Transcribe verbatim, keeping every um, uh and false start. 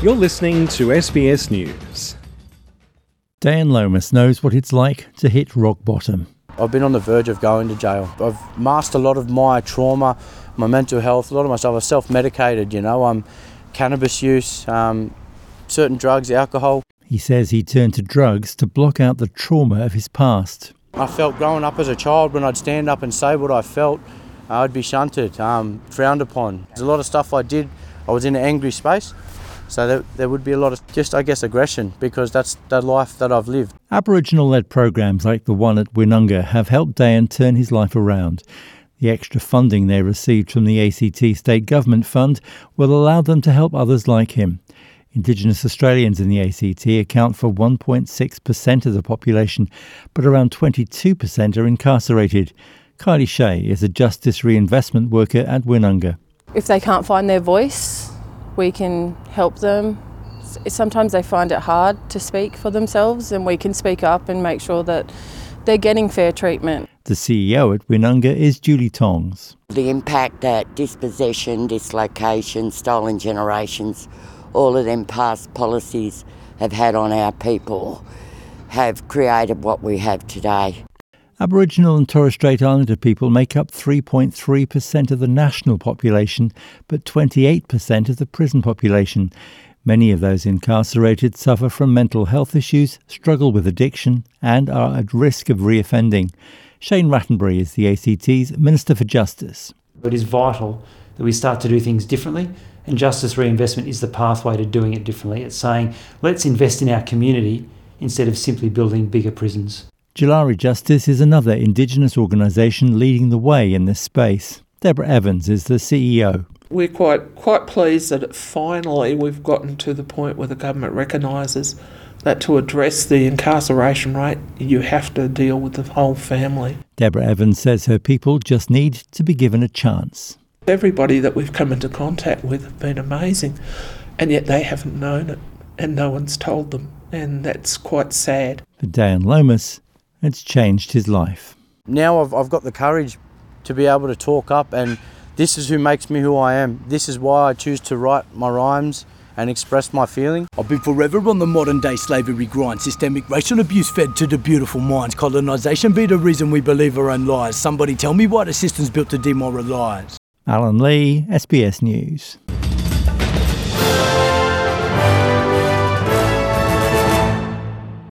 You're listening to S B S News. Dan Lomas knows what it's like to hit rock bottom. I've been on the verge of going to jail. I've masked a lot of my trauma, my mental health, a lot of my stuff. I've self-medicated, you know, um, cannabis use, um, certain drugs, alcohol. He says he turned to drugs to block out the trauma of his past. I felt growing up as a child when I'd stand up and say what I felt, I'd be shunted, um, frowned upon. There's a lot of stuff I did. I was in an angry space. So there, there would be a lot of just, I guess, aggression because that's the life that I've lived. Aboriginal-led programs like the one at Winunga have helped Dan turn his life around. The extra funding they received from the A C T State Government Fund will allow them to help others like him. Indigenous Australians in the A C T account for one point six percent of the population, but around twenty-two percent are incarcerated. Kylie Shea is a justice reinvestment worker at Winunga. If they can't find their voice, we can help them. Sometimes they find it hard to speak for themselves, and we can speak up and make sure that they're getting fair treatment. The C E O at Winunga is Julie Tongs. The impact that dispossession, dislocation, stolen generations, all of them past policies have had on our people have created what we have today. Aboriginal and Torres Strait Islander people make up three point three percent of the national population, but twenty-eight percent of the prison population. Many of those incarcerated suffer from mental health issues, struggle with addiction, and are at risk of reoffending. Shane Rattenbury is the A C T's Minister for Justice. It is vital that we start to do things differently, and justice reinvestment is the pathway to doing it differently. It's saying, let's invest in our community instead of simply building bigger prisons. Julari Justice is another Indigenous organisation leading the way in this space. Deborah Evans is the C E O. We're quite quite pleased that finally we've gotten to the point where the government recognises that to address the incarceration rate, you have to deal with the whole family. Deborah Evans says her people just need to be given a chance. Everybody that we've come into contact with have been amazing, and yet they haven't known it, and no one's told them, and that's quite sad. For Dan Lomas, it's changed his life. Now I've, I've got the courage to be able to talk up, and this is who makes me who I am. This is why I choose to write my rhymes and express my feeling. I'll be forever on the modern day slavery grind. Systemic racial abuse fed to the beautiful minds. Colonisation be the reason we believe our own lies. Somebody tell me why the system's built to demoralise. Alan Lee, S B S News.